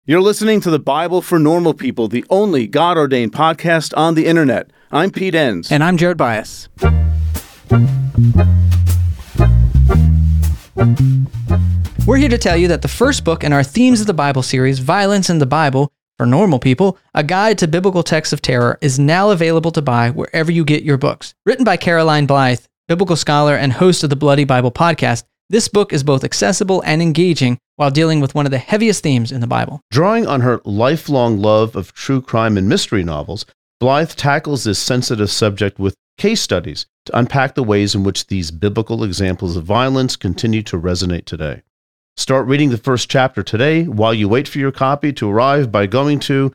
You're listening to the Bible for Normal People, the only God-ordained podcast on the internet. I'm Pete Enns. And I'm Jared Bias. We're here to tell you that the first book in our Themes of the Bible series, Violence in the Bible for Normal People, a guide to biblical texts of terror, is now available to buy wherever you get your books. Written by Caroline Blythe, biblical scholar and host of the Bloody Bible podcast, this book is both accessible and engaging while dealing with one of the heaviest themes in the Bible. Drawing on her lifelong love of true crime and mystery novels, Blythe tackles this sensitive subject with case studies to unpack the ways in which these biblical examples of violence continue to resonate today. Start reading the first chapter today while you wait for your copy to arrive by going to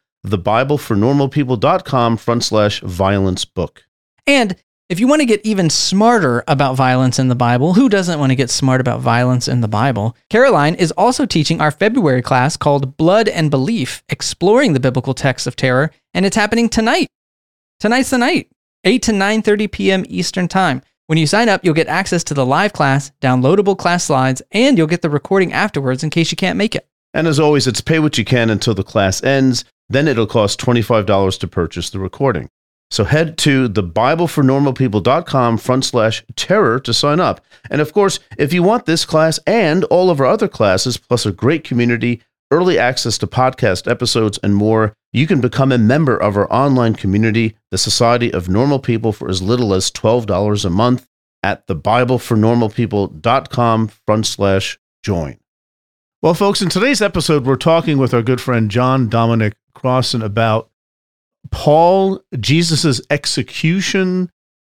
thebiblefornormalpeople.com/violence book. And if you want to get even smarter about violence in the Bible, who doesn't want to get smart about violence in the Bible? Caroline is also teaching our February class called Blood and Belief, Exploring the Biblical Texts of Terror, and it's happening tonight. Tonight's the night, 8 to 9:30 p.m. Eastern Time. When you sign up, you'll get access to the live class, downloadable class slides, and you'll get the recording afterwards in case you can't make it. And as always, it's pay what you can until the class ends. Then it'll cost $25 to purchase the recording. So head to thebiblefornormalpeople.com/terror to sign up. And of course, if you want this class and all of our other classes, plus a great community, early access to podcast episodes, and more, you can become a member of our online community, the Society of Normal People, for as little as $12 a month at thebiblefornormalpeople.com/join. Well, folks, in today's episode, we're talking with our good friend John Dominic Crossan about Paul, Jesus' execution,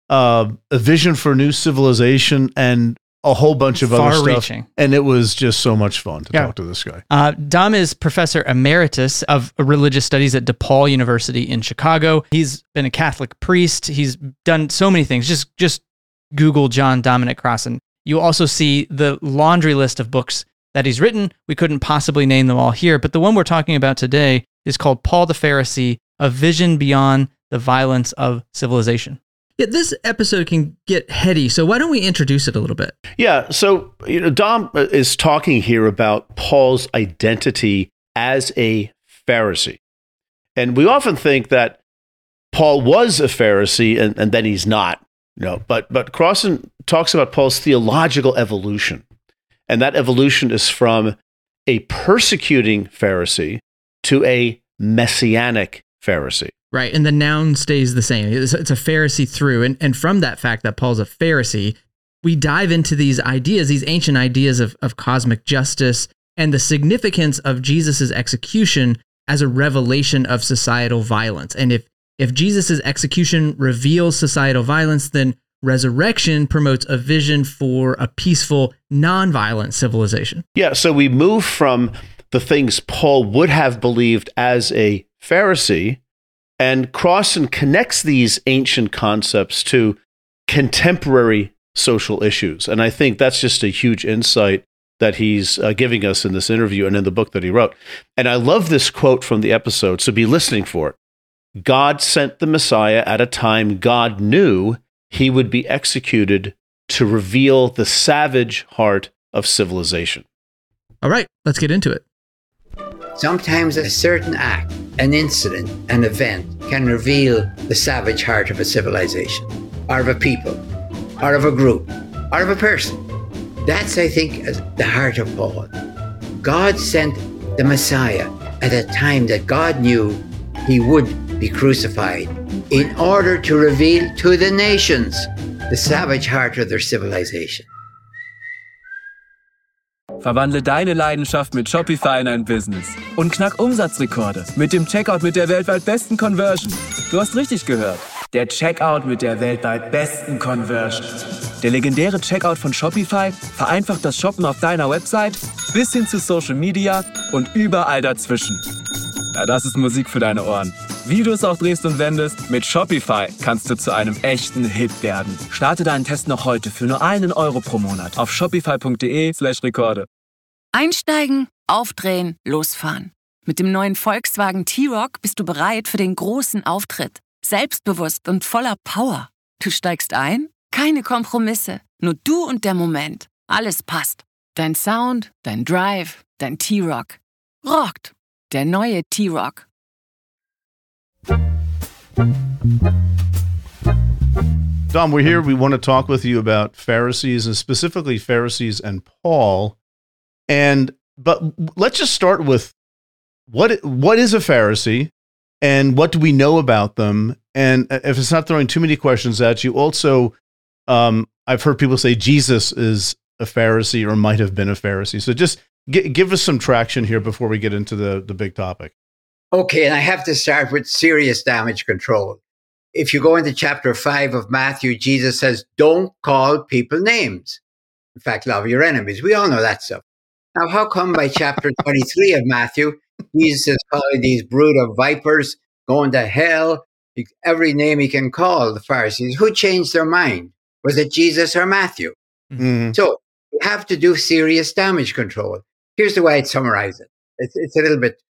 a vision for a new civilization, and a whole bunch of other stuff. And it was just so much fun to talk to this guy. Dom is professor emeritus of religious studies at DePaul University in Chicago. He's been a Catholic priest. He's done so many things. Just Google John Dominic Crossan. You also see the laundry list of books that he's written. We couldn't possibly name them all here, but the one we're talking about today is called Paul the Pharisee, A Vision Beyond the Violence of Civilization. Yeah, this episode can get heady, so why don't we introduce it a little bit? Yeah, so Dom is talking here about Paul's identity as a Pharisee. And we often think that Paul was a Pharisee and then he's not. But Crossan talks about Paul's theological evolution. And that evolution is from a persecuting Pharisee to a messianic Pharisee. Right, and the noun stays the same. It's a Pharisee through. And from that fact that Paul's a Pharisee, we dive into these ideas, these ancient ideas of cosmic justice and the significance of Jesus' execution as a revelation of societal violence. And if Jesus' execution reveals societal violence, then resurrection promotes a vision for a peaceful, nonviolent civilization. Yeah, so we move from the things Paul would have believed as a Pharisee, and Crossan connects these ancient concepts to contemporary social issues. And I think that's just a huge insight that he's giving us in this interview and in the book that he wrote. And I love this quote from the episode, so be listening for it. God sent the Messiah at a time God knew he would be executed to reveal the savage heart of civilization. All right, let's get into it. Sometimes a certain act, an incident, an event can reveal the savage heart of a civilization, or of a people, or of a group, or of a person. That's, I think, the heart of Paul. God sent the Messiah at a time that God knew he would be crucified in order to reveal to the nations the savage heart of their civilization. Verwandle deine Leidenschaft mit Shopify in ein Business und knack Umsatzrekorde mit dem Checkout mit der weltweit besten Conversion. Du hast richtig gehört. Der Checkout mit der weltweit besten Conversion. Der legendäre Checkout von Shopify vereinfacht das Shoppen auf deiner Website bis hin zu Social Media und überall dazwischen. Ja, das ist Musik für deine Ohren. Wie du es auch drehst und wendest, mit Shopify kannst du zu einem echten Hit werden. Starte deinen Test noch heute für nur €1 pro Monat auf shopify.de/Rekorde. Einsteigen, aufdrehen, losfahren. Mit dem neuen Volkswagen T-Roc bist du bereit für den großen Auftritt. Selbstbewusst und voller Power. Du steigst ein? Keine Kompromisse. Nur du und der Moment. Alles passt. Dein Sound, dein Drive, dein T-Roc. Rockt. Der neue T-Rock. Dom, we're here. We want to talk with you about Pharisees, and specifically Pharisees and Paul. But let's just start with what is a Pharisee, and what do we know about them? And if it's not throwing too many questions at you, also, I've heard people say Jesus is a Pharisee or might have been a Pharisee. So just give us some traction here before we get into the big topic. Okay, and I have to start with serious damage control. If you go into chapter 5 of Matthew, Jesus says, don't call people names. In fact, love your enemies. We all know that stuff. Now, how come by chapter 23 of Matthew, Jesus is calling these brood of vipers, going to hell, every name he can call the Pharisees? Who changed their mind? Was it Jesus or Matthew? Mm-hmm. So you have to do serious damage control. Here's the way I'd summarize it. It's a little bit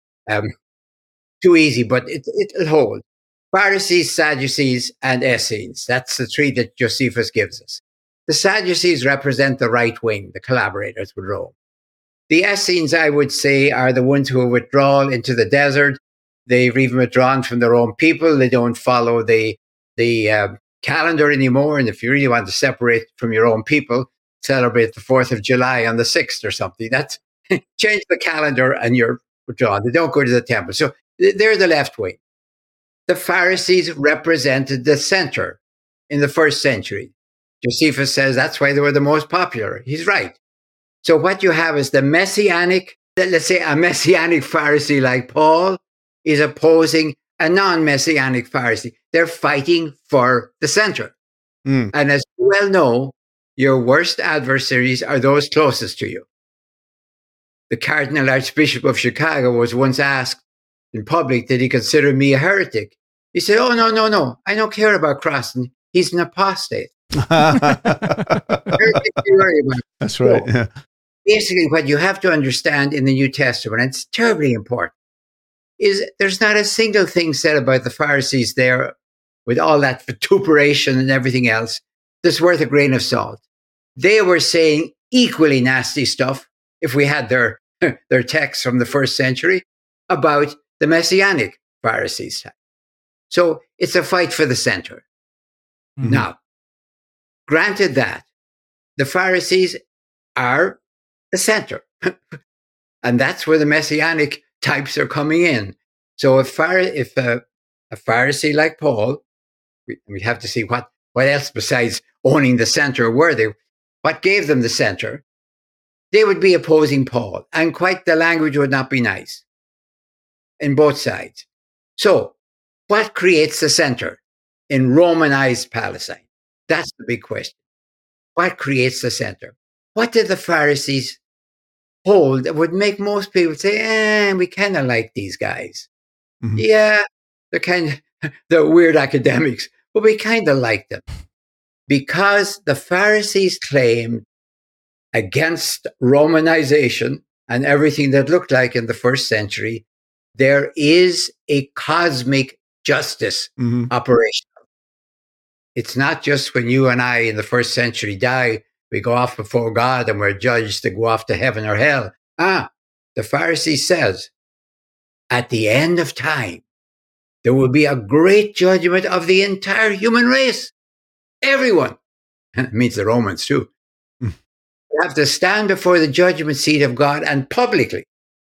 too easy, but it'll hold. Pharisees, Sadducees, and Essenes. That's the three that Josephus gives us. The Sadducees represent the right wing, the collaborators with Rome. The Essenes, I would say, are the ones who are withdrawn into the desert. They've even withdrawn from their own people. They don't follow the calendar anymore. And if you really want to separate from your own people, celebrate the 4th of July on the 6th or something. That's change the calendar and you're withdrawn. They don't go to the temple. So they're the left wing. The Pharisees represented the center in the first century. Josephus says that's why they were the most popular. He's right. So what you have is the messianic, let's say a messianic Pharisee like Paul is opposing a non-messianic Pharisee. They're fighting for the center. And as you well know, your worst adversaries are those closest to you. The Cardinal Archbishop of Chicago was once asked in public, did he consider me a heretic? He said, oh, no. I don't care about Crossan. He's an apostate. That's right. So, yeah. Basically, what you have to understand in the New Testament, and it's terribly important, is there's not a single thing said about the Pharisees there with all that vituperation and everything else that's worth a grain of salt. They were saying equally nasty stuff, if we had their texts from the first century, about the Messianic Pharisees. So it's a fight for the center. Mm-hmm. Now, granted that, the Pharisees are the center. And that's where the Messianic types are coming in. So if a Pharisee like Paul, we'd have to see what else besides owning the center were they? What gave them the center? They would be opposing Paul, and quite the language would not be nice in both sides. So what creates the center in Romanized Palestine? That's the big question. What creates the center? What did the Pharisees hold that would make most people say, we kind of like these guys. Mm-hmm. Yeah, they're weird academics, but we kind of like them. Because the Pharisees claimed against Romanization and everything that looked like in the first century, there is a cosmic justice operation. It's not just when you and I in the first century die, we go off before God and we're judged to go off to heaven or hell. The Pharisee says, at the end of time, there will be a great judgment of the entire human race. Everyone. It means the Romans too. You have to stand before the judgment seat of God and publicly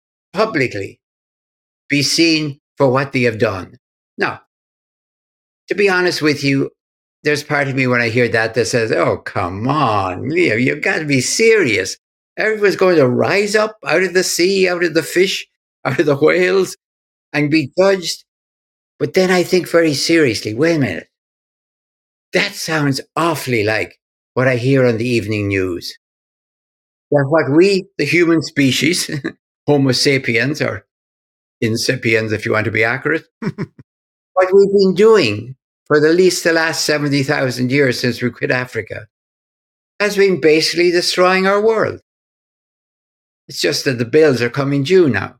be seen for what they have done. Now, to be honest with you, there's part of me when I hear that says, oh, come on, Leo, you've got to be serious. Everyone's going to rise up out of the sea, out of the fish, out of the whales, and be judged. But then I think very seriously, wait a minute. That sounds awfully like what I hear on the evening news. That what we, the human species, Homo sapiens, or insapiens if you want to be accurate, what we've been doing for at least the last 70,000 years since we quit Africa, has been basically destroying our world. It's just that the bills are coming due now.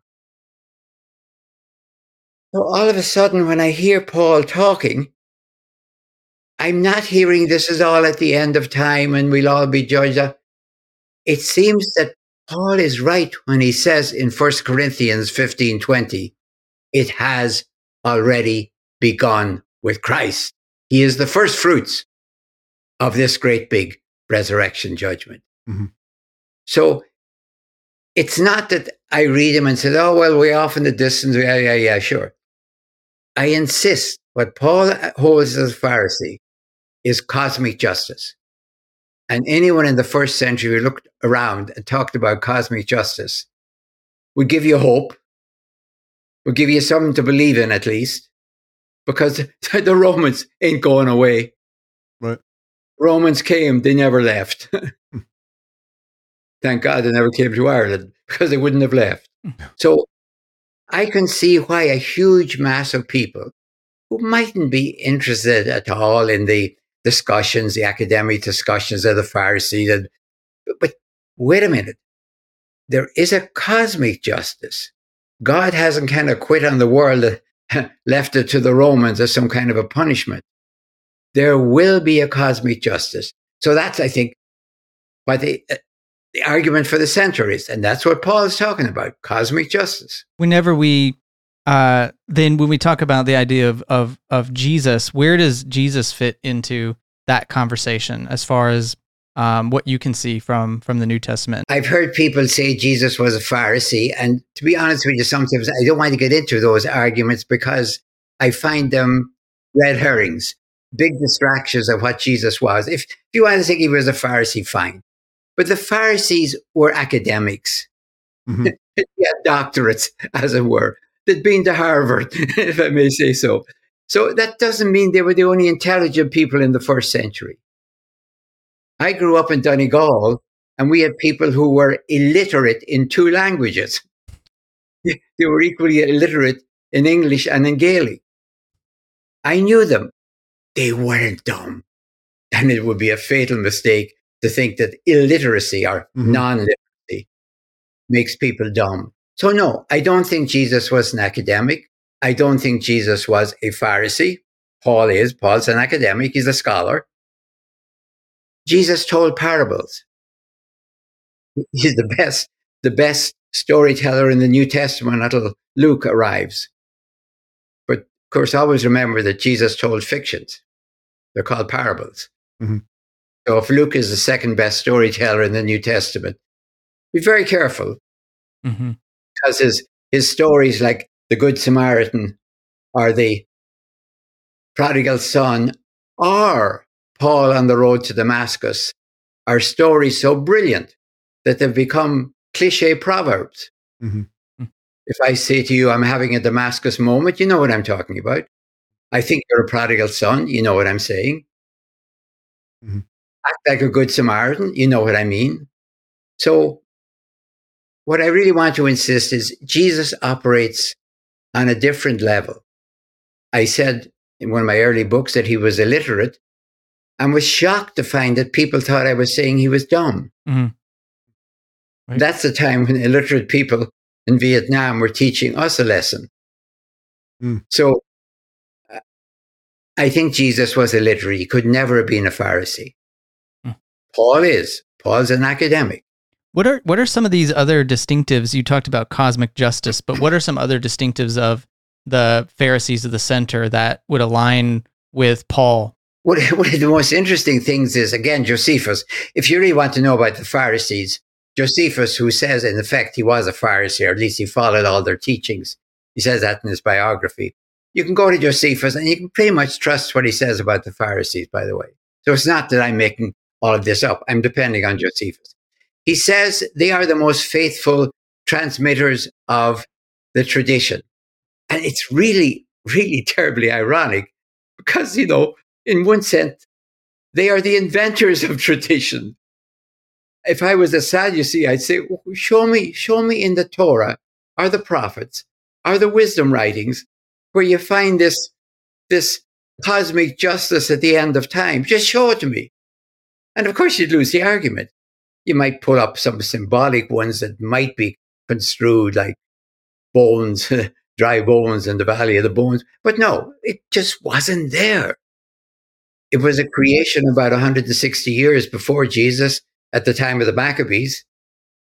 So all of a sudden, when I hear Paul talking, I'm not hearing this is all at the end of time and we'll all be judged. It seems that Paul is right when he says in 1 Corinthians 15:20, it has already begun with Christ. He is the first fruits of this great big resurrection judgment. Mm-hmm. So it's not that I read him and say, oh, well, way off in the distance. Yeah, sure. I insist what Paul holds as a Pharisee is cosmic justice. And anyone in the first century who looked around and talked about cosmic justice would give you hope, would give you something to believe in at least, because the Romans ain't going away. Right. Romans came, they never left. Thank God they never came to Ireland because they wouldn't have left. So I can see why a huge mass of people who mightn't be interested at all in the discussions, the academic discussions of the Pharisees, but wait a minute. There is a cosmic justice. God hasn't kind of quit on the world and left it to the Romans as some kind of a punishment. There will be a cosmic justice. So that's, I think, what the argument for the center is. And that's what Paul is talking about, cosmic justice. Whenever we, then when we talk about the idea of Jesus, where does Jesus fit into that conversation as far as what you can see from the New Testament? I've heard people say Jesus was a Pharisee. And to be honest with you, sometimes I don't want to get into those arguments because I find them red herrings, big distractions of what Jesus was. If you want to think he was a Pharisee, fine. But the Pharisees were academics. Mm-hmm. They had doctorates, as it were. They'd been to Harvard, if I may say so. So that doesn't mean they were the only intelligent people in the first century. I grew up in Donegal, and we had people who were illiterate in 2 languages. They were equally illiterate in English and in Gaelic. I knew them. They weren't dumb. And it would be a fatal mistake to think that illiteracy or non-literacy makes people dumb. So no, I don't think Jesus was an academic. I don't think Jesus was a Pharisee. Paul is. Paul's an academic. He's a scholar. Jesus told parables. He's the best storyteller in the New Testament until Luke arrives. But of course, always remember that Jesus told fictions. They're called parables. Mm-hmm. So if Luke is the second best storyteller in the New Testament, be very careful. Mm-hmm. Because his stories like the Good Samaritan or the prodigal son or Paul on the road to Damascus are stories so brilliant that they've become cliche proverbs. Mm-hmm. If I say to you, I'm having a Damascus moment, you know what I'm talking about. I think you're a prodigal son, you know what I'm saying. Mm-hmm. Act like a good Samaritan, you know what I mean. So what I really want to insist is Jesus operates on a different level. I said in one of my early books that he was illiterate and was shocked to find that people thought I was saying he was dumb. Mm-hmm. Right. That's the time when illiterate people in Vietnam were teaching us a lesson. Mm. So I think Jesus was illiterate. He could never have been a Pharisee. Mm. Paul is. Paul's an academic. What are some of these other distinctives? You talked about cosmic justice, but what are some other distinctives of the Pharisees of the center that would align with Paul? One of the most interesting things is, again, Josephus. If you really want to know about the Pharisees, Josephus, who says, in effect, he was a Pharisee, or at least he followed all their teachings. He says that in his biography. You can go to Josephus and you can pretty much trust what he says about the Pharisees, by the way. So it's not that I'm making all of this up. I'm depending on Josephus. He says they are the most faithful transmitters of the tradition. And it's really, really terribly ironic because, you know, in one sense, they are the inventors of tradition. If I was a Sadducee, I'd say, show me in the Torah, or the prophets, or the wisdom writings, where you find this cosmic justice at the end of time. Just show it to me. And of course, you'd lose the argument. You might pull up some symbolic ones that might be construed like bones, dry bones in the valley of the bones. But no, it just wasn't there. It was a creation about 160 years before Jesus, at the time of the Maccabees.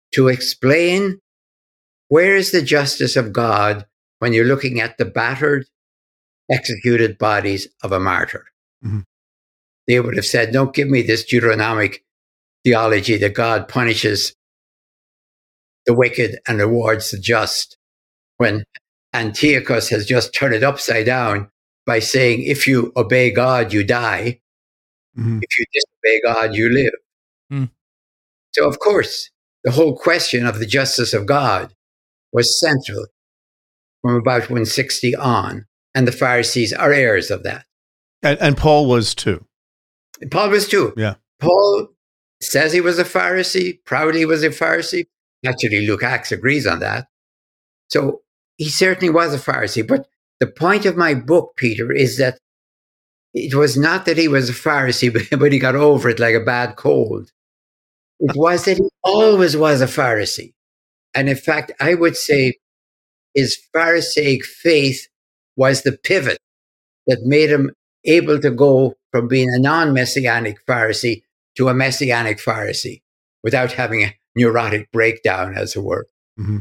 to explain where is the justice of God when you're looking at the battered, executed bodies of a martyr. Mm-hmm. They would have said, don't give me this Deuteronomic theology that God punishes the wicked and rewards the just, when Antiochus has just turned it upside down by saying, if you obey God, you die. Mm-hmm. If you disobey God, you live. Mm. So, of course, the whole question of the justice of God was central from about 160 on, and the Pharisees are heirs of that. And Paul was too. Paul was too. Yeah. Paul says he was a Pharisee, proudly was a Pharisee. Actually, Luke Acts agrees on that. So he certainly was a Pharisee. But the point of my book, Peter, is that it was not that he was a Pharisee, but he got over it like a bad cold. It was that he always was a Pharisee. And in fact, I would say his Pharisaic faith was the pivot that made him able to go from being a non-Messianic Pharisee to a Messianic Pharisee without having a neurotic breakdown, as it were. Mm-hmm.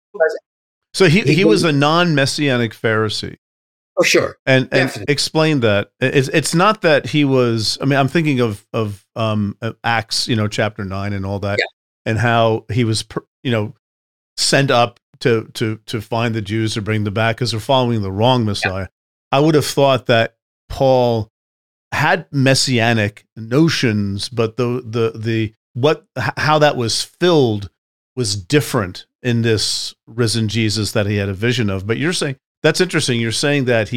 So he was a non-Messianic Pharisee. Oh, sure. And explain that. It's not that he was, I mean, I'm thinking of Acts, chapter 9 and all that, and how he was, sent up to find the Jews to bring them back because they're following the wrong Messiah. Yeah. I would have thought that Paul had messianic notions, but how that was filled was different in this risen Jesus that he had a vision of. But you're saying, that's interesting. You're saying that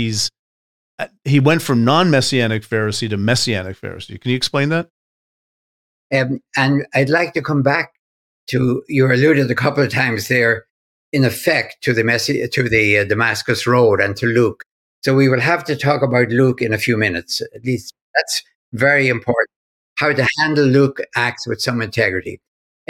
he went from non-Messianic Pharisee to Messianic Pharisee. Can you explain that? And I'd like to come back to, you alluded a couple of times there, in effect, to the Damascus Road and to Luke. So we will have to talk about Luke in a few minutes. At least that's very important. How to handle Luke Acts with some integrity.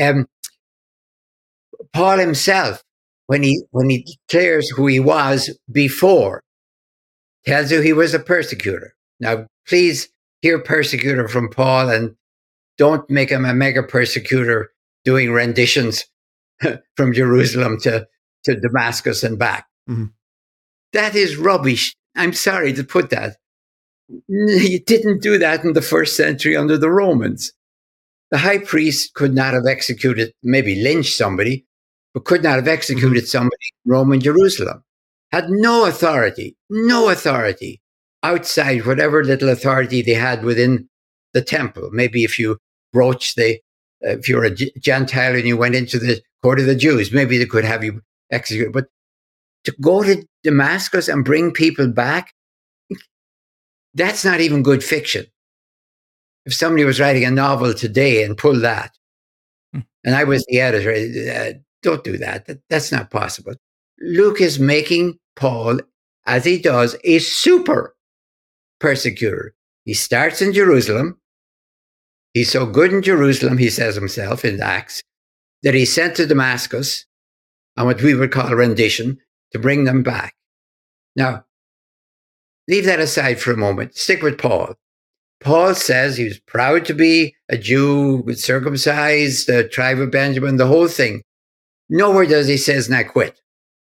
Paul himself, when he declares who he was before, tells you he was a persecutor. Now, please hear persecutor from Paul and don't make him a mega persecutor doing renditions from Jerusalem to Damascus and back. Mm-hmm. That is rubbish. I'm sorry to put that. You didn't do that in the first century under the Romans. The high priest could not have executed, maybe lynched somebody, but could not have executed somebody in Roman Jerusalem. Had no authority outside whatever little authority they had within the temple. Maybe if you broached if you're a Gentile and you went into the court of the Jews, maybe they could have you executed. But to go to Damascus and bring people back, that's not even good fiction. If somebody was writing a novel today and pulled that, and I was the editor, don't do that. That's not possible. Luke is making Paul, as he does, a super persecutor. He starts in Jerusalem. He's so good in Jerusalem, he says himself in Acts, that he's sent to Damascus on what we would call a rendition to bring them back. Now, leave that aside for a moment. Stick with Paul. Paul says he was proud to be a Jew, circumcised, the tribe of Benjamin, the whole thing. Nowhere does he says, "Now quit."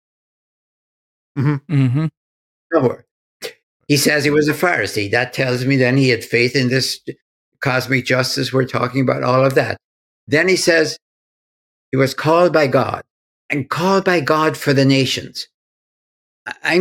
Mm-hmm. Mm-hmm. Nowhere. He says he was a Pharisee. That tells me then he had faith in this cosmic justice we're talking about, all of that. Then he says he was called by God and called by God for the nations. I'm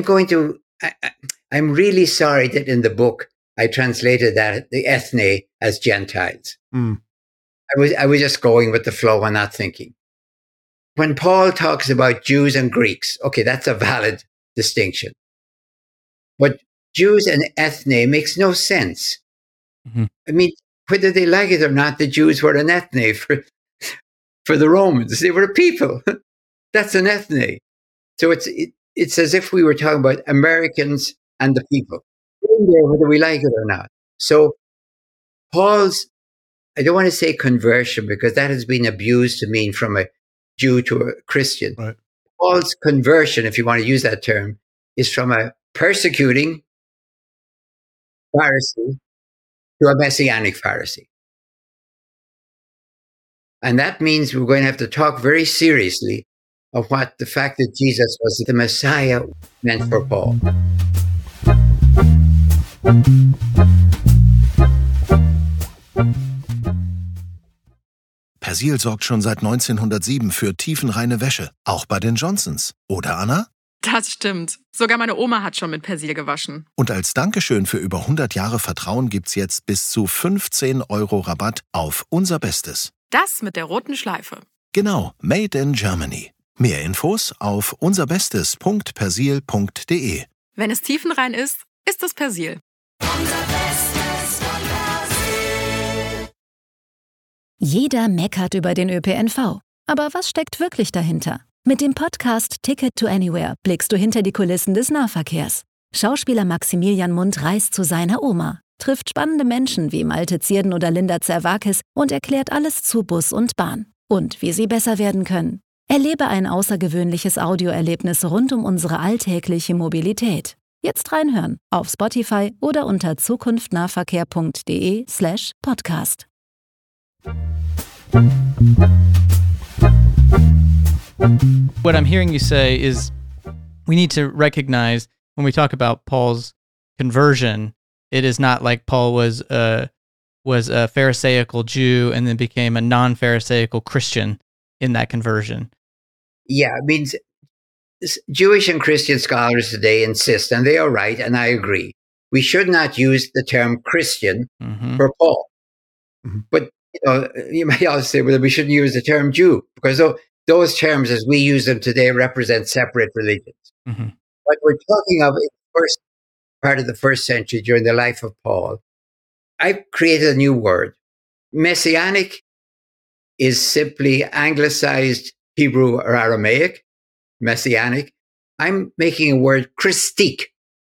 really sorry that in the book I translated that, the ethne, as Gentiles. Mm. I was just going with the flow and not thinking. When Paul talks about Jews and Greeks, okay, that's a valid distinction. But Jews and ethne makes no sense. Mm-hmm. I mean, whether they like it or not, the Jews were an ethne for the Romans. They were a people. That's an ethne. So it's as if we were talking about Americans and the people. In there, whether we like it or not. So Paul's, I don't want to say conversion because that has been abused to mean from a Jew to a Christian. Right. Paul's conversion, if you want to use that term, is from a persecuting Pharisee to a Messianic Pharisee. And that means we're going to have to talk very seriously of what the fact that Jesus was the Messiah meant for Paul. Persil sorgt schon seit 1907 für tiefenreine Wäsche, auch bei den Johnsons. Oder, Anna? Das stimmt. Sogar meine Oma hat schon mit Persil gewaschen. Und als Dankeschön für über 100 Jahre Vertrauen gibt's jetzt bis zu 15 € Rabatt auf unser Bestes. Das mit der roten Schleife. Genau, Made in Germany. Mehr Infos auf unserbestes.persil.de. Wenn es tiefenrein ist, ist es Persil. Jeder meckert über den ÖPNV. Aber was steckt wirklich dahinter? Mit dem Podcast Ticket to Anywhere blickst du hinter die Kulissen des Nahverkehrs. Schauspieler Maximilian Mundt reist zu seiner Oma, trifft spannende Menschen wie Malte Zierden oder Linda Zerwakis und erklärt alles zu Bus und Bahn und wie sie besser werden können. Erlebe ein außergewöhnliches Audioerlebnis rund um unsere alltägliche Mobilität. Jetzt reinhören auf Spotify oder unter zukunftnahverkehr.de/podcast. What I'm hearing you say is we need to recognize when we talk about Paul's conversion, it is not like Paul was a Pharisaical Jew and then became a non-Pharisaical Christian in that conversion. Yeah, it means Jewish and Christian scholars today insist, and they are right, and I agree, we should not use the term Christian for Paul. But you might also say, well, we shouldn't use the term Jew, because those terms, as we use them today, represent separate religions. What we're talking of in the first part of the first century, during the life of Paul, I've created a new word. Messianic is simply anglicized Hebrew or Aramaic, Messianic. I'm making a word Christique.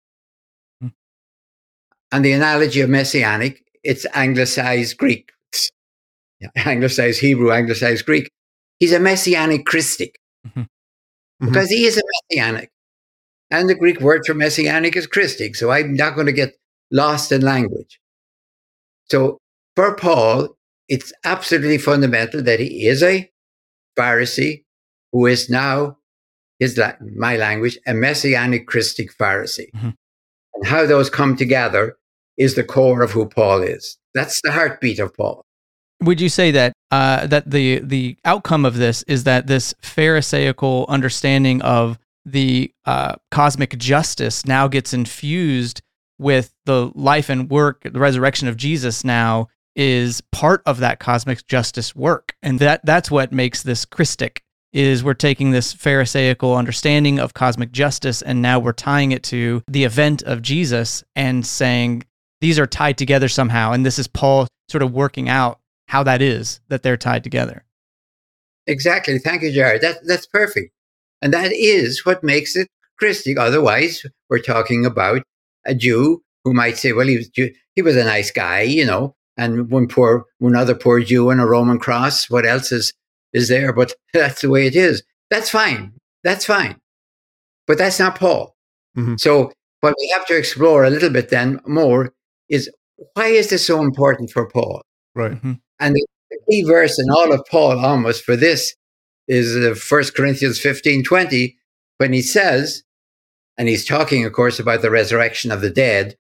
And the analogy of Messianic, it's anglicized Greek. Anglicized Hebrew, anglicized Greek. He's a Messianic Christic because he is a Messianic. And the Greek word for Messianic is Christic. So I'm not going to get lost in language. So for Paul, it's absolutely fundamental that he is a Pharisee who is now, my language, a Messianic Christic Pharisee. And how those come together is the core of who Paul is. That's the heartbeat of Paul. Would you say that that the outcome of this is that this Pharisaical understanding of the cosmic justice now gets infused with the life and work, the resurrection of Jesus now is part of that cosmic justice work, and that's what makes this Christic, is we're taking this Pharisaical understanding of cosmic justice and now we're tying it to the event of Jesus and saying these are tied together somehow, and this is Paul sort of working out how that is that they're tied together. Exactly. Thank you, Jared. That's perfect. And that is what makes it Christic. Otherwise, we're talking about a Jew who might say, well, he was a nice guy, and one other poor Jew on a Roman cross. What else is there? But that's the way it is. That's fine. That's fine. But that's not Paul. So what we have to explore a little bit then more is, why is this so important for Paul? Right. And the key verse in all of Paul almost for this is 1 Corinthians 15:20, when he says, and he's talking, of course, about the resurrection of the dead.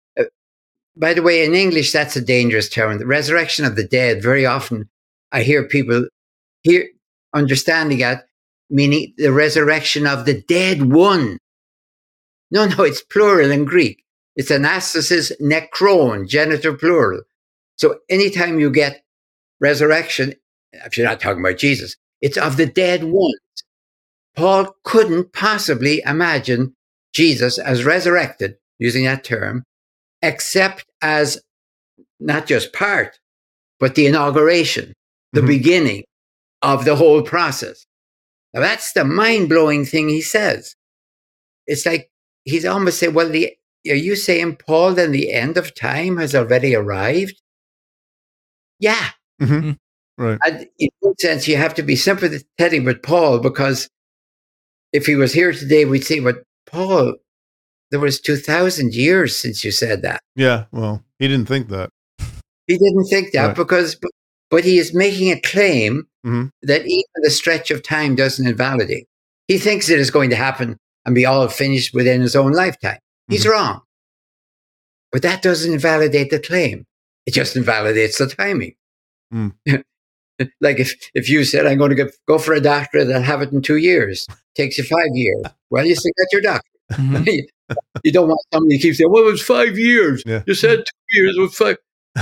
By the way, in English, that's a dangerous term. The resurrection of the dead, very often I hear people understanding that, meaning the resurrection of the dead one. No, it's plural in Greek. It's anastasis nekron, genitive plural. So anytime you get resurrection, if you're not talking about Jesus, it's of the dead ones. Paul couldn't possibly imagine Jesus as resurrected, using that term, except as not just part, but the inauguration, the beginning of the whole process. Now that's the mind-blowing thing he says. It's like he's almost saying, well, are you saying, Paul, then the end of time has already arrived? Yeah. Right. And in one sense, you have to be sympathetic with Paul, because if he was here today, we'd say, but Paul, there was 2,000 years since you said that. Yeah, well, he didn't think that. He didn't think that, Right. because but he is making a claim Mhm. that even the stretch of time doesn't invalidate. He thinks it is going to happen and be all finished within his own lifetime. He's wrong. But that doesn't invalidate the claim. It just invalidates the timing. Mm. Like if you said, I'm going to go for a doctorate and have it in 2 years, takes you 5 years. Well, you still got your doctorate. You don't want somebody to keep saying, well, it was 5 years. Yeah. You said 2 years, it was 5.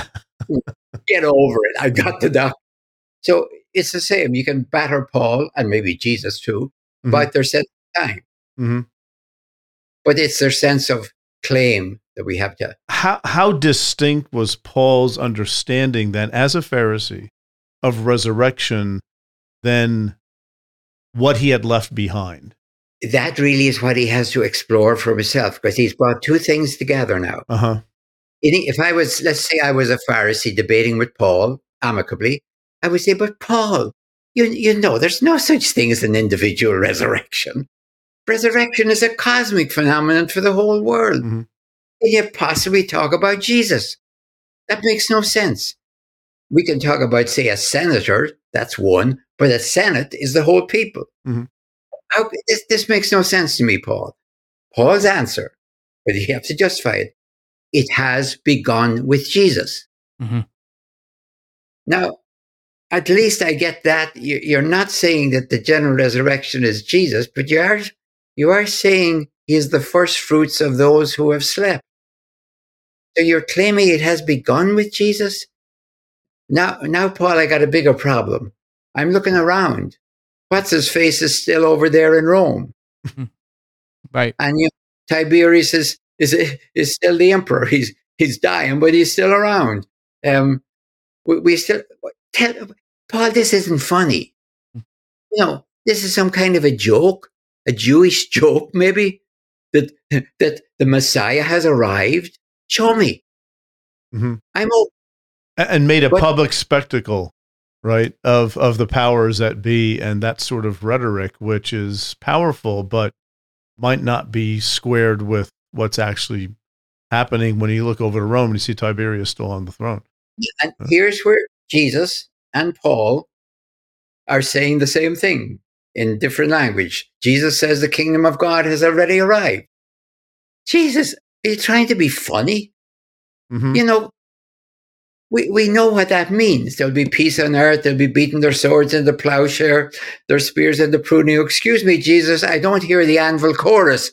Get over it. I got the doctorate. So it's the same. You can batter Paul and maybe Jesus too, about their sense of time. Mm-hmm. But it's their sense of claim that we have to. How distinct was Paul's understanding then, as a Pharisee, of resurrection than what he had left behind? That really is what he has to explore for himself, because he's brought two things together now. Uh-huh. If I was, let's say I was a Pharisee debating with Paul amicably, I would say, but Paul, you know, there's no such thing as an individual resurrection. Resurrection is a cosmic phenomenon for the whole world. Mm-hmm. Can you possibly talk about Jesus? That makes no sense. We can talk about, say, a senator, that's one, but a senate is the whole people. Mm-hmm. This makes no sense to me, Paul. Paul's answer, but you have to justify it. It has begun with Jesus. Mm-hmm. Now, at least I get that. You're not saying that the general resurrection is Jesus, but you are saying he is the first fruits of those who have slept. So you're claiming it has begun with Jesus? Now, Paul, I got a bigger problem. I'm looking around. What's his face is still over there in Rome. Right. And Tiberius is still the emperor. He's dying, but he's still around. We still tell Paul, this isn't funny. This is some kind of a joke, a Jewish joke, maybe that the Messiah has arrived. Show me. Mm-hmm. I'm open. And made a public spectacle, right, of the powers that be, and that sort of rhetoric, which is powerful, but might not be squared with what's actually happening when you look over to Rome and you see Tiberius still on the throne. And here's where Jesus and Paul are saying the same thing in different language. Jesus says the kingdom of God has already arrived. Jesus, are you trying to be funny? Mm-hmm. We know what that means. There'll be peace on earth. They'll be beating their swords in the plowshare, their spears in the pruning. Excuse me, Jesus, I don't hear the anvil chorus.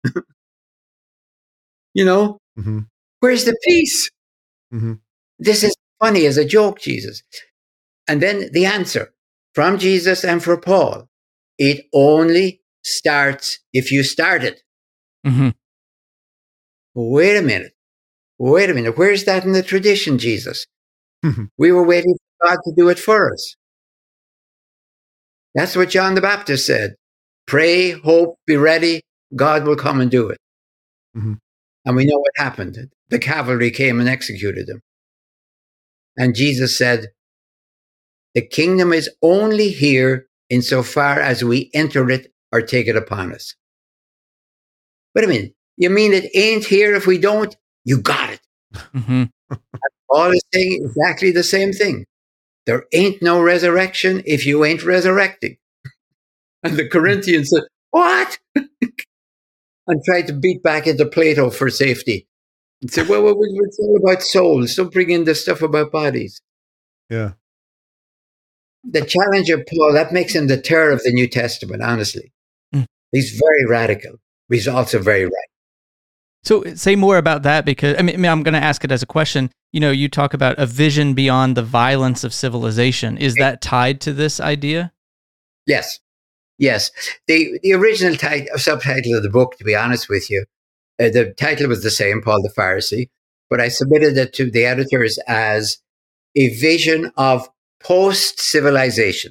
Mm-hmm. Where's the peace? Mm-hmm. This is funny as a joke, Jesus. And then the answer from Jesus and for Paul, it only starts if you start it. Mm-hmm. Wait a minute. Where's that in the tradition, Jesus? Mm-hmm. We were waiting for God to do it for us. That's what John the Baptist said. Pray, hope, be ready. God will come and do it. Mm-hmm. And we know what happened. The cavalry came and executed him. And Jesus said, the kingdom is only here insofar as we enter it or take it upon us. Wait a minute. You mean it ain't here if we don't? You got it. Mm-hmm. Paul is saying exactly the same thing. There ain't no resurrection if you ain't resurrecting. And the Corinthians said, what? And tried to beat back into Plato for safety. And said, well, it's all about souls. Don't bring in the stuff about bodies. Yeah. The challenge of Paul, that makes him the terror of the New Testament, honestly. Mm. He's very radical. But he's also very right. So say more about that, because I'm going to ask it as a question. You talk about a vision beyond the violence of civilization. Is that tied to this idea? Yes. The original subtitle of the book, to be honest with you, the title was the same, Paul the Pharisee, but I submitted it to the editors as a vision of post-civilization.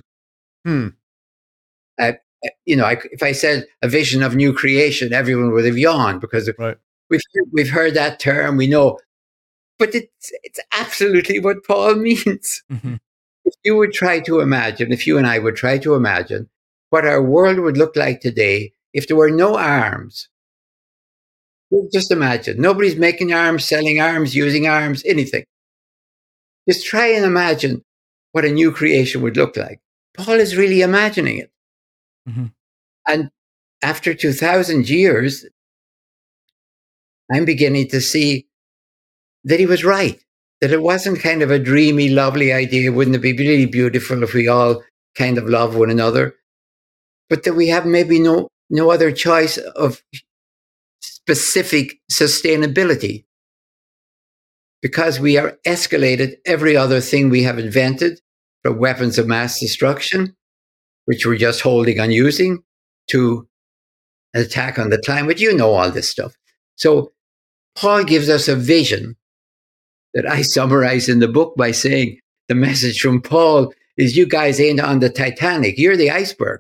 If I said a vision of new creation, everyone would have yawned because right. We've heard that term, we know, but it's absolutely what Paul means. Mm-hmm. If you and I would try to imagine what our world would look like today if there were no arms. Just imagine. Nobody's making arms, selling arms, using arms, anything. Just try and imagine what a new creation would look like. Paul is really imagining it. Mm-hmm. And after 2,000 years, I'm beginning to see that he was right, that it wasn't kind of a dreamy, lovely idea. Wouldn't it be really beautiful if we all kind of love one another? But that we have maybe no other choice of specific sustainability, because we are escalated every other thing we have invented, from weapons of mass destruction, which we're just holding on using, to an attack on the climate. You know all this stuff. So Paul gives us a vision that I summarize in the book by saying the message from Paul is, you guys ain't on the Titanic, you're the iceberg.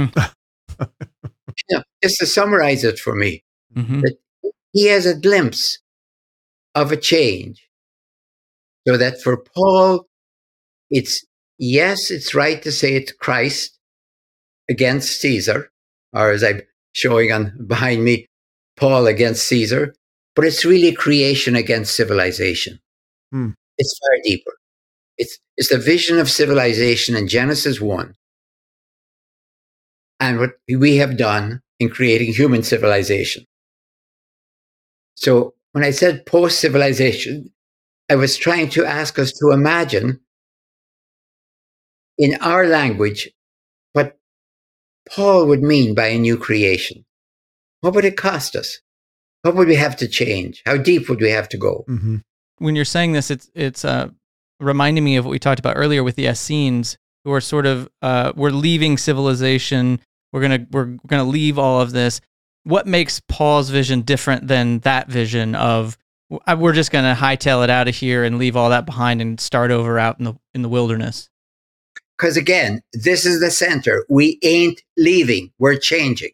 Just to summarize it for me, that he has a glimpse of a change. So that for Paul, it's right to say it's Christ against Caesar, or as I'm showing on behind me, Paul against Caesar, but it's really creation against civilization. It's far deeper. It's the vision of civilization in Genesis 1, and what we have done in creating human civilization. So when I said post-civilization, I was trying to ask us to imagine in our language what Paul would mean by a new creation. What would it cost us? What would we have to change? How deep would we have to go? Mm-hmm. When you're saying this, it's reminding me of what we talked about earlier with the Essenes, who are sort of we're leaving civilization. We're gonna leave all of this. What makes Paul's vision different than that vision of we're just gonna hightail it out of here and leave all that behind and start over out in the wilderness? Because again, this is the center. We ain't leaving. We're changing.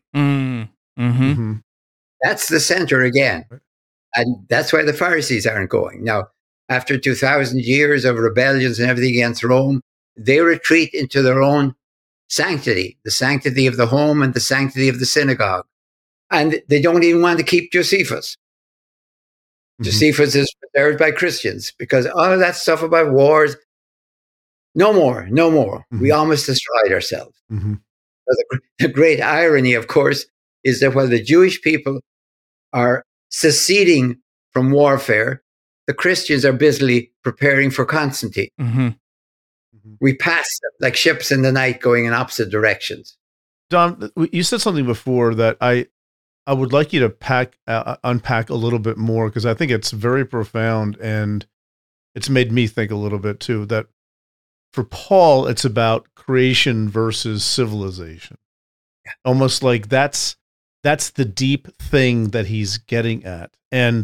That's the center again. And that's why the Pharisees aren't going. Now, after 2,000 years of rebellions and everything against Rome, they retreat into their own sanctity, the sanctity of the home and the sanctity of the synagogue. And they don't even want to keep Josephus. Josephus is preserved by Christians, because all of that stuff about wars, no more. We almost destroyed ourselves. The great irony, of course, is that while the Jewish people are seceding from warfare, the Christians are busily preparing for Constantine. We pass them like ships in the night going in opposite directions. Don, you said something before that I would like you to unpack a little bit more, because I think it's very profound, and it's made me think a little bit too, that for Paul, it's about creation versus civilization. Yeah. Almost like that's the deep thing that he's getting at. And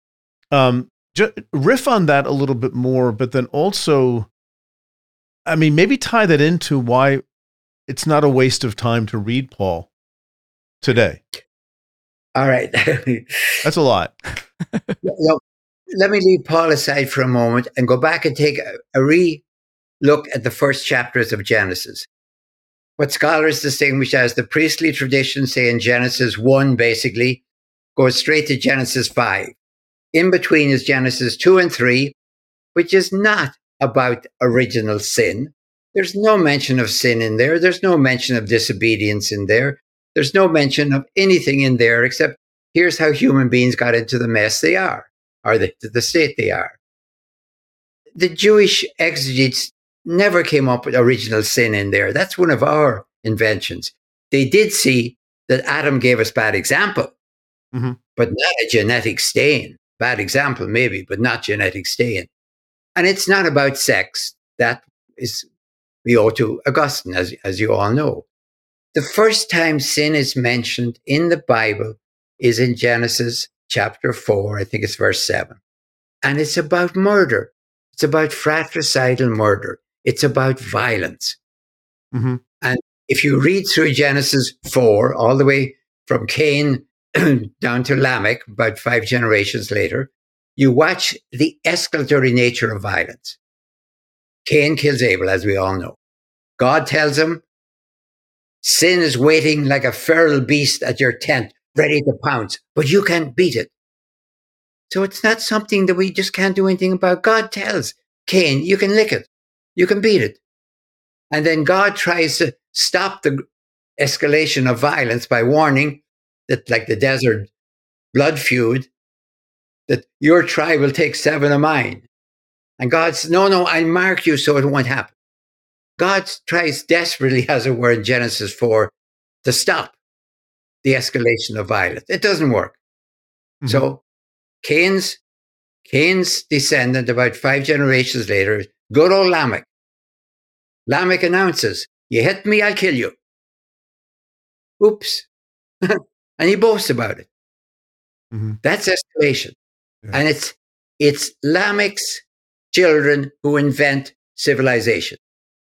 riff on that a little bit more, but then also, I mean, maybe tie that into why it's not a waste of time to read Paul today. All right. That's a lot. Let me leave Paul aside for a moment and go back and take a re-look at the first chapters of Genesis. What scholars distinguish as the priestly tradition, say in Genesis 1, basically, goes straight to Genesis 5. In between is Genesis 2 and 3, which is not about original sin. There's no mention of sin in there. There's no mention of disobedience in there. There's no mention of anything in there except here's how human beings got into the mess they are, or the state they are. The Jewish exegetes never came up with original sin in there. That's one of our inventions. They did see that Adam gave us bad example, but not a genetic stain. Bad example, maybe, but not genetic stain. And it's not about sex. That is, we owe to Augustine, as you all know. The first time sin is mentioned in the Bible is in Genesis chapter 4, I think it's verse 7. And it's about murder. It's about fratricidal murder. It's about violence. And if you read through Genesis 4, all the way from Cain down to Lamech, about 5 generations later, you watch the escalatory nature of violence. Cain kills Abel, as we all know. God tells him, sin is waiting like a feral beast at your tent, ready to pounce, but you can't beat it. So it's not something that we just can't do anything about. God tells Cain, you can lick it. You can beat it. And then God tries to stop the escalation of violence by warning that, like the desert blood feud, that your tribe will take 7 of mine. And God says, no, I'll mark you so it won't happen. God tries desperately, as it were, in Genesis 4, to stop the escalation of violence. It doesn't work. Mm-hmm. So Cain's descendant, about 5 generations later, good old Lamech. Lamech announces, you hit me, I'll kill you. Oops. And he boasts about it. Mm-hmm. That's escalation. Yeah. And it's Lamech's children who invent civilization.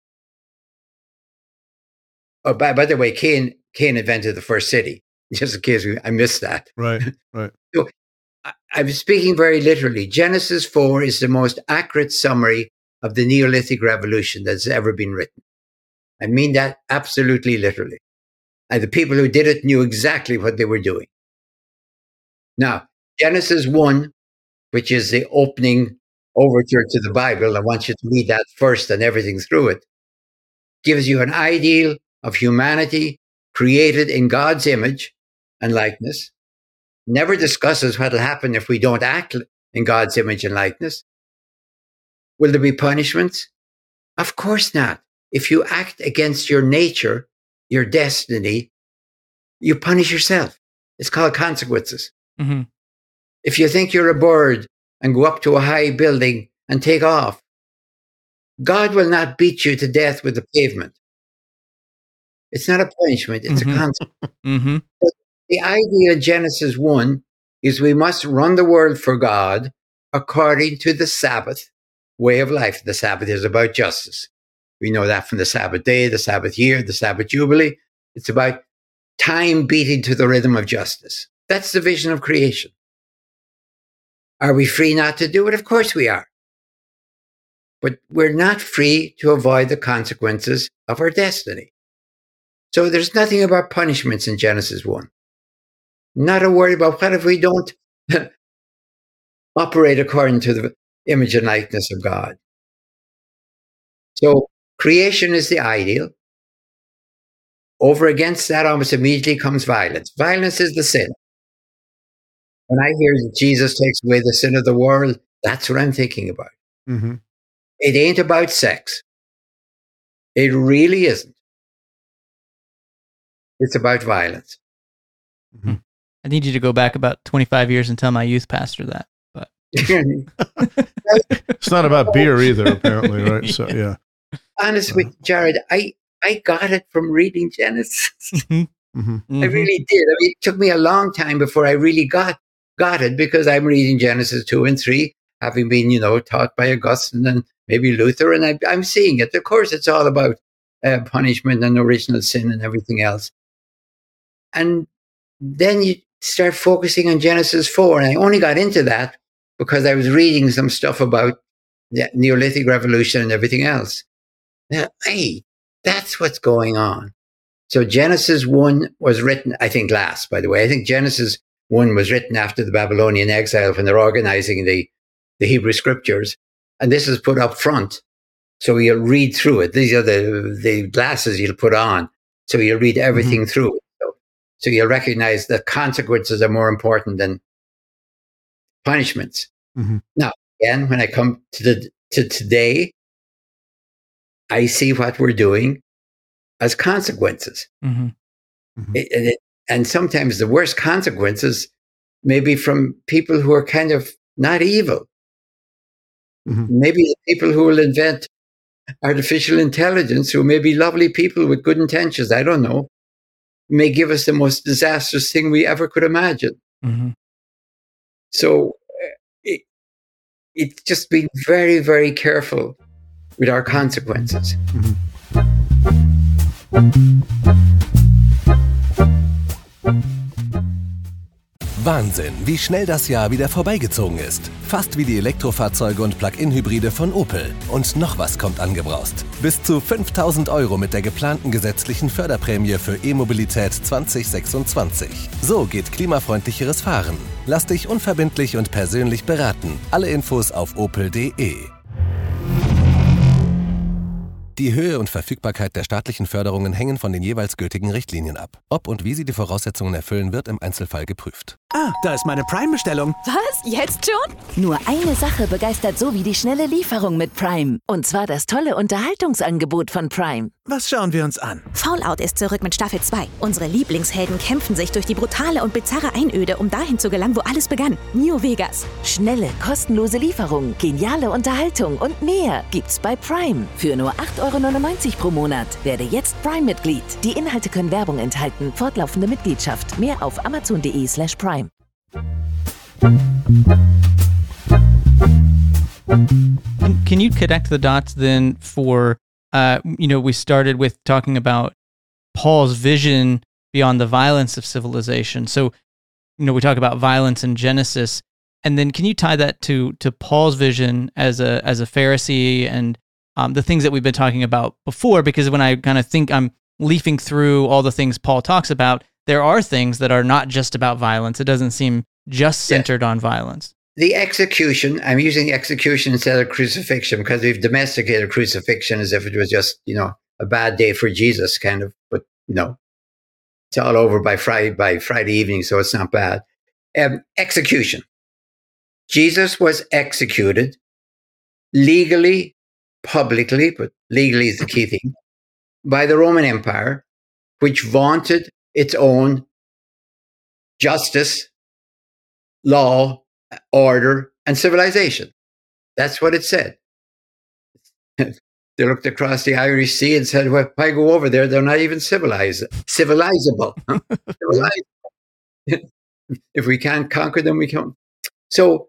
Oh, by the way, Cain invented the first city, just in case I missed that. Right. So I'm speaking very literally. Genesis 4 is the most accurate summary of the Neolithic revolution that's ever been written. I mean that absolutely literally. And the people who did it knew exactly what they were doing. Now, Genesis 1, which is the opening overture to the Bible, I want you to read that first and everything through it, gives you an ideal of humanity created in God's image and likeness, never discusses what will happen if we don't act in God's image and likeness. Will there be punishments? Of course not. If you act against your nature, your destiny, you punish yourself. It's called consequences. Mm-hmm. If you think you're a bird and go up to a high building and take off, God will not beat you to death with the pavement. It's not a punishment, it's a consequence. Mm-hmm. The idea in Genesis 1 is we must run the world for God according to the Sabbath way of life. The Sabbath is about justice. We know that from the Sabbath day, the Sabbath year, the Sabbath Jubilee. It's about time beating to the rhythm of justice. That's the vision of creation. Are we free not to do it? Of course we are. But we're not free to avoid the consequences of our destiny. So there's nothing about punishments in Genesis 1. Not a word about what if we don't operate according to the image and likeness of God. So creation is the ideal. Over against that almost immediately comes violence. Violence is the sin. When I hear that Jesus takes away the sin of the world, that's what I'm thinking about. Mm-hmm. It ain't about sex. It really isn't. It's about violence. Mm-hmm. I need you to go back about 25 years and tell my youth pastor that. But it's not about beer either, apparently, right? So, yeah. Honestly, Jared, I got it from reading Genesis. Mm-hmm. I really did. I mean, it took me a long time before I really got it, because I'm reading Genesis 2 and 3, having been, taught by Augustine and maybe Luther, and I'm seeing it. Of course, it's all about punishment and original sin and everything else. And then you start focusing on Genesis 4, and I only got into that because I was reading some stuff about the Neolithic revolution and everything else. Now, hey, that's what's going on. So Genesis 1 was written, I think, last, by the way. I think Genesis 1 was written after the Babylonian exile when they're organizing the Hebrew scriptures. And this is put up front. So you'll read through it. These are the glasses you'll put on. So you'll read everything through it. So you'll recognize that consequences are more important than punishments. Mm-hmm. Now, again, when I come to today, I see what we're doing as consequences. Mm-hmm. Mm-hmm. And sometimes the worst consequences may be from people who are kind of not evil. Mm-hmm. Maybe the people who will invent artificial intelligence, who may be lovely people with good intentions, I don't know, may give us the most disastrous thing we ever could imagine. Mm-hmm. So it's just being very, very careful with our consequences. Mm-hmm. Wahnsinn, wie schnell das Jahr wieder vorbeigezogen ist. Fast wie die Elektrofahrzeuge und Plug-in-Hybride von Opel. Und noch was kommt angebraust. Bis zu 5.000 € mit der geplanten gesetzlichen Förderprämie für E-Mobilität 2026. So geht klimafreundlicheres Fahren. Lass dich unverbindlich und persönlich beraten. Alle Infos auf opel.de. Die Höhe und Verfügbarkeit der staatlichen Förderungen hängen von den jeweils gültigen Richtlinien ab. Ob und wie sie die Voraussetzungen erfüllen, wird im Einzelfall geprüft. Ah, da ist meine Prime-Bestellung. Was? Jetzt schon? Nur eine Sache begeistert so wie die schnelle Lieferung mit Prime. Und zwar das tolle Unterhaltungsangebot von Prime. Was schauen wir uns an? Fallout ist zurück mit Staffel 2. Unsere Lieblingshelden kämpfen sich durch die brutale und bizarre Einöde, um dahin zu gelangen, wo alles begann. New Vegas. Schnelle, kostenlose Lieferung, geniale Unterhaltung und mehr gibt's bei Prime. Für nur 8,99 € pro Monat. Werde jetzt Prime-Mitglied. Die Inhalte können Werbung enthalten. Fortlaufende Mitgliedschaft. Mehr auf amazon.de/Prime. Can you connect the dots then for, we started with talking about Paul's vision beyond the violence of civilization. So, we talk about violence in Genesis, and then can you tie that to Paul's vision as a Pharisee and the things that we've been talking about before? Because when I kind of think I'm leafing through all the things Paul talks about, there are things that are not just about violence. It doesn't seem just centered on violence. The execution, I'm using execution instead of crucifixion because we've domesticated crucifixion as if it was just, a bad day for Jesus kind of, but, it's all over by Friday evening, so it's not bad. Execution. Jesus was executed legally, publicly, but legally is the key thing, by the Roman Empire, which vaunted its own justice, law, order, and civilization. That's what it said. They looked across the Irish Sea and said, well, if I go over there, they're not even civilizable. If we can't conquer them, we can't. So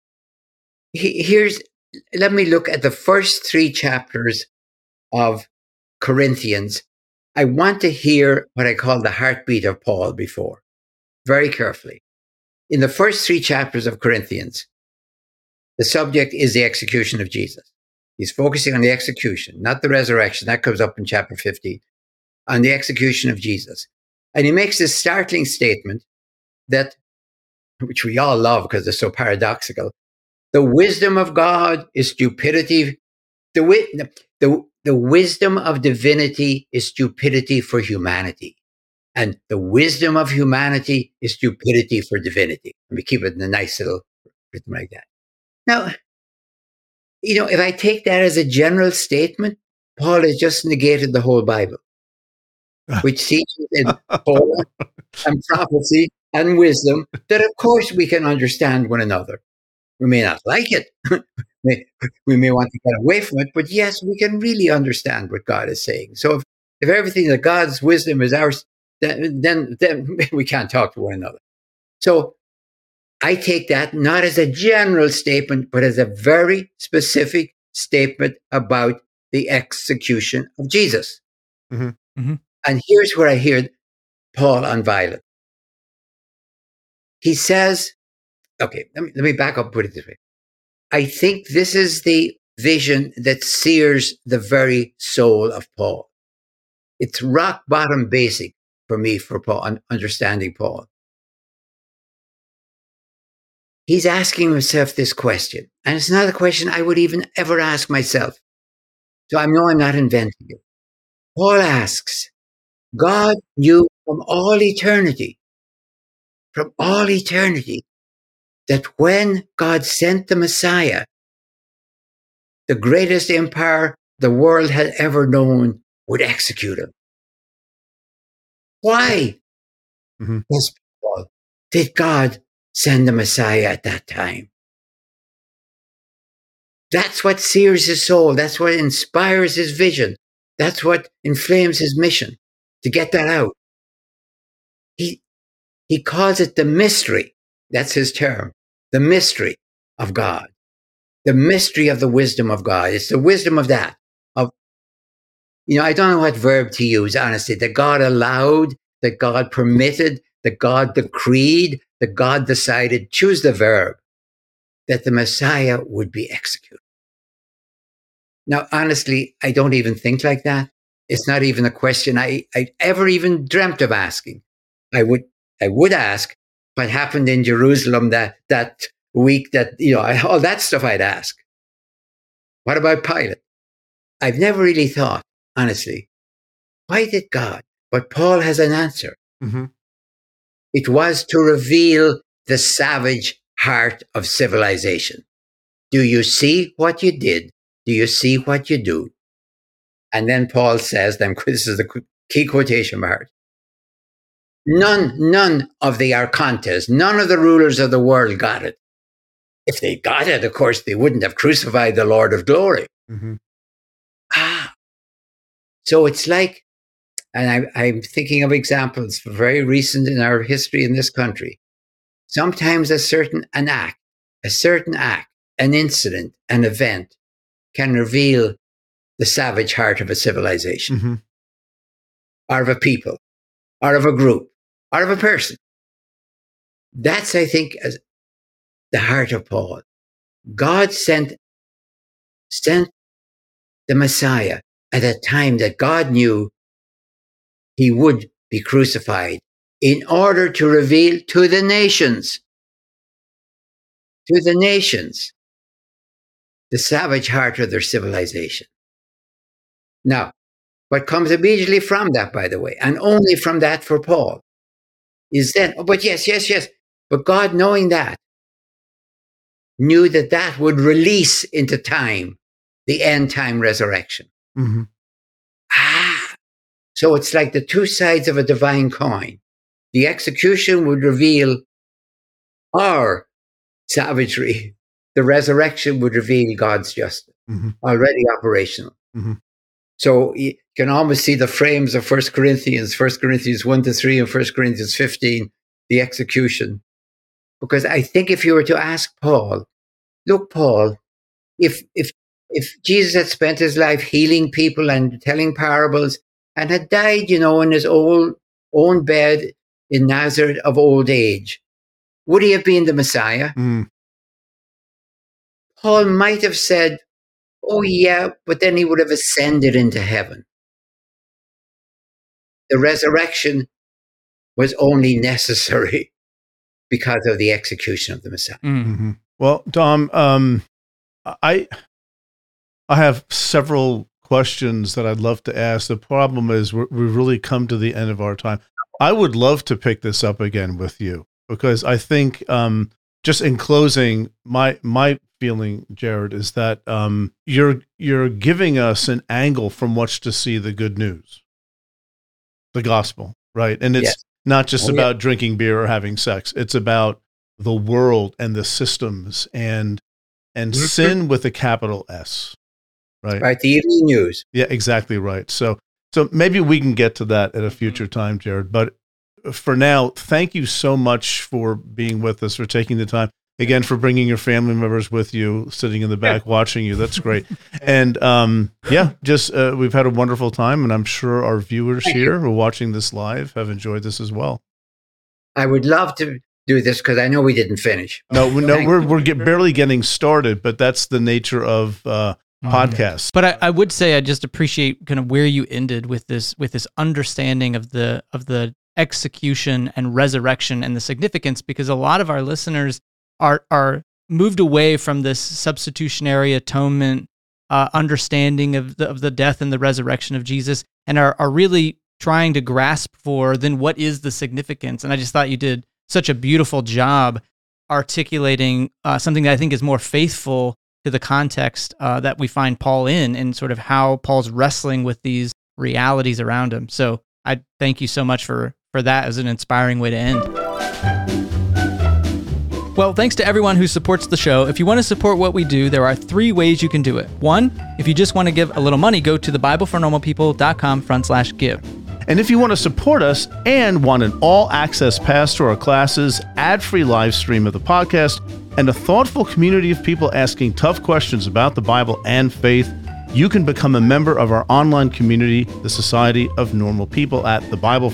let me look at the first 3 chapters of Corinthians. I want to hear what I call the heartbeat of Paul before, very carefully. In the first 3 chapters of Corinthians, the subject is the execution of Jesus. He's focusing on the execution, not the resurrection. That comes up in chapter 15, on the execution of Jesus. And he makes this startling statement that, which we all love because it's so paradoxical, the wisdom of God is stupidity. The wisdom of divinity is stupidity for humanity. And the wisdom of humanity is stupidity for divinity. And we keep it in a nice little rhythm like that. Now, if I take that as a general statement, Paul has just negated the whole Bible, which teaches in Torah and prophecy and wisdom that, of course, we can understand one another. We may not like it. We may want to get away from it, but yes, we can really understand what God is saying. So if everything that God's wisdom is ours, then we can't talk to one another. So I take that not as a general statement, but as a very specific statement about the execution of Jesus. Mm-hmm. Mm-hmm. And here's where I hear Paul on violence. He says, okay, let me back up and put it this way. I think this is the vision that sears the very soul of Paul. It's rock bottom basic for me, for Paul, understanding Paul. He's asking himself this question, and it's not a question I would even ever ask myself. So I know I'm not inventing it. Paul asks, God knew from all eternity, that when God sent the Messiah, the greatest empire the world had ever known would execute him. Why, yes, Paul, did God send the Messiah at that time? That's what sears his soul. That's what inspires his vision. That's what inflames his mission, to get that out. He calls it the mystery. That's his term. The mystery of God. The mystery of the wisdom of God. It's the wisdom of that. I don't know what verb to use, honestly. That God allowed, that God permitted, that God decreed, that God decided. Choose the verb. That the Messiah would be executed. Now, honestly, I don't even think like that. It's not even a question I ever even dreamt of asking. I would ask what happened in Jerusalem that week, that, all that stuff I'd ask. What about Pilate? I've never really thought, honestly, why did God? But Paul has an answer. Mm-hmm. It was to reveal the savage heart of civilization. Do you see what you did? Do you see what you do? And then Paul says, this is the key quotation mark, none of the archontes, none of the rulers of the world got it. If they got it, of course, they wouldn't have crucified the Lord of glory. Mm-hmm. So it's like, and I'm thinking of examples very recent in our history in this country. Sometimes a certain act, an incident, an event can reveal the savage heart of a civilization, mm-hmm. or of a people, or of a group, or of a person. That's, I think, the heart of Paul. God sent the Messiah at a time that God knew he would be crucified in order to reveal to the nations, the savage heart of their civilization. Now, what comes immediately from that, by the way, and only from that for Paul, is then, but yes. But God, knowing that, knew that would release into time the end time resurrection. Mm-hmm. So it's like the two sides of a divine coin. The execution would reveal our savagery. The resurrection would reveal God's justice, mm-hmm. already operational. Mm-hmm. So you can almost see the frames of 1 Corinthians 1-3 and 1 Corinthians 15, the execution. Because I think if you were to ask Paul, look, Paul, if Jesus had spent his life healing people and telling parables and had died, in his own bed in Nazareth of old age, would he have been the Messiah? Mm. Paul might have said, oh yeah, but then he would have ascended into heaven. The resurrection was only necessary because of the execution of the Messiah. Mm-hmm. Well, Dom, I have several questions that I'd love to ask. The problem is we've really come to the end of our time. I would love to pick this up again with you because I think, just in closing, my feeling, Jared, is that you're giving us an angle from which to see the good news, the gospel, right? And it's not just about drinking beer or having sex. It's about the world and the systems and sin with a capital S, right? Right, the evening news. Yeah, exactly right. So maybe we can get to that at a future time, Jared. But for now, thank you so much for being with us, for taking the time. Again, for bringing your family members with you, sitting in the back watching you. That's great. And we've had a wonderful time, and I'm sure our viewers here who are watching this live have enjoyed this as well. I would love to do this because I know we didn't finish. No, we're barely getting started, but that's the nature of podcasts. But I would say I just appreciate kind of where you ended with this understanding of the execution and resurrection and the significance, because a lot of our listeners are moved away from this substitutionary atonement understanding of the death and the resurrection of Jesus, and are really trying to grasp for then what is the significance. And I just thought you did such a beautiful job articulating something that I think is more faithful to the context that we find Paul in, and sort of how Paul's wrestling with these realities around him. So I thank you so much for that as an inspiring way to end. Well, thanks to everyone who supports the show. If you want to support what we do, there are 3 ways you can do it. 1, if you just want to give a little money, go to thebiblefornormalpeople.com/give. And if you want to support us and want an all-access pass to our classes, ad-free live stream of the podcast, and a thoughtful community of people asking tough questions about the Bible and faith, you can become a member of our online community, the Society of Normal People, at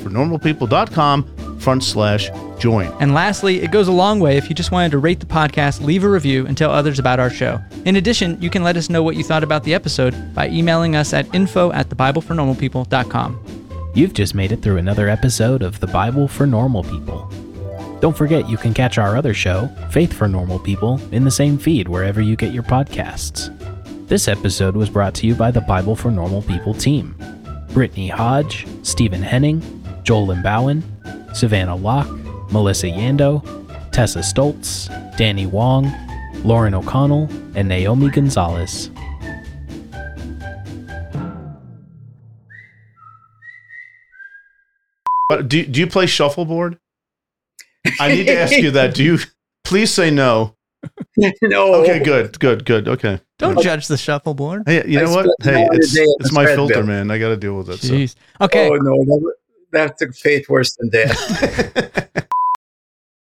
thebiblefornormalpeople.com/join. And lastly, it goes a long way if you just wanted to rate the podcast, leave a review, and tell others about our show. In addition, you can let us know what you thought about the episode by emailing us at info@thebiblefornormalpeople.com. You've just made it through another episode of The Bible for Normal People. Don't forget you can catch our other show, Faith for Normal People, in the same feed wherever you get your podcasts. This episode was brought to you by the Bible for Normal People team. Brittany Hodge, Stephen Henning, Joel Limbowen, Savannah Locke, Melissa Yando, Tessa Stoltz, Danny Wong, Lauren O'Connell, and Naomi Gonzalez. But do you play shuffleboard? I need to ask you that. Do you? Please say no. No. Okay, good. Okay. Don't judge the shuffleboard. Hey, you know what? Hey, it's my filter, man. I got to deal with it. Jeez. So. Okay. Oh no, that took fate worse than death.